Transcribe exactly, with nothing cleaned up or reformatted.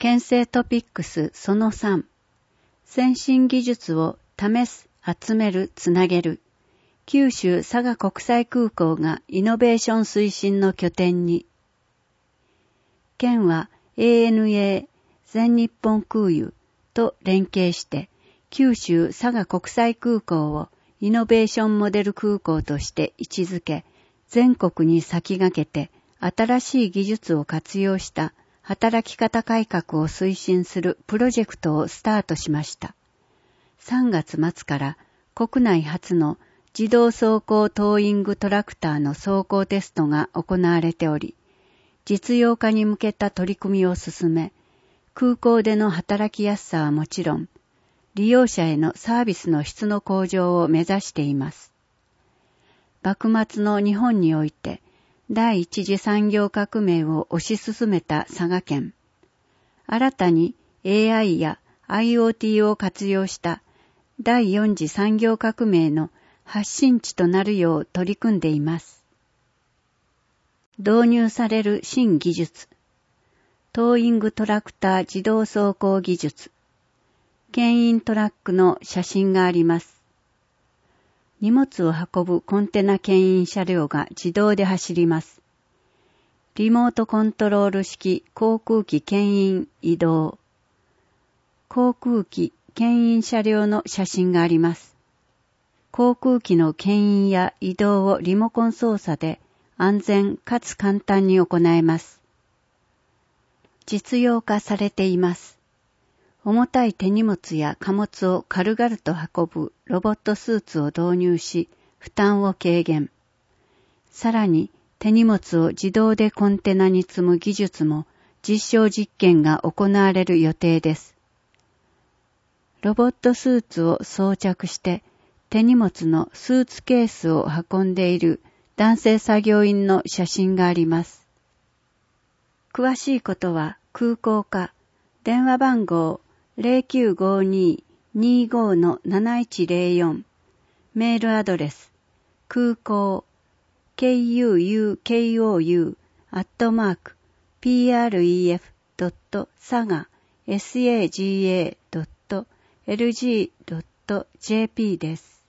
県政トピックスそのさん。先進技術を試す、集める、つなげる。九州佐賀国際空港がイノベーション推進の拠点に。県は エーエヌエー 全日本空輸と連携して九州佐賀国際空港をイノベーションモデル空港として位置づけ、全国に先駆けて新しい技術を活用した働き方改革を推進するプロジェクトをスタートしました。さんがつ末から国内初の自動走行トーイングトラクターの走行テストが行われており、実用化に向けた取り組みを進め、空港での働きやすさはもちろん、利用者へのサービスの質の向上を目指しています。幕末の日本において、第一次産業革命を推し進めた佐賀県。新たに エーアイ や アイオーティー を活用した第四次産業革命の発信地となるよう取り組んでいます。導入される新技術。トーイングトラクター自動走行技術。牽引トラックの写真があります。荷物を運ぶコンテナ牽引車両が自動で走ります。リモートコントロール式航空機牽引移動。航空機牽引車両の写真があります。航空機の牽引や移動をリモコン操作で安全かつ簡単に行えます。実用化されています。重たい手荷物や貨物を軽々と運ぶロボットスーツを導入し、負担を軽減。さらに手荷物を自動でコンテナに積む技術も実証実験が行われる予定です。ロボットスーツを装着して手荷物のスーツケースを運んでいる男性作業員の写真があります。詳しいことは空港課電話番号 ゼロきゅうごに にーご のなないちゼロよん メールアドレス空港 ケーユーユーケーオーユー アットマーク ピーアールイーエフ ドット サガ サガ ドット エルジー ドット ジェーピー です。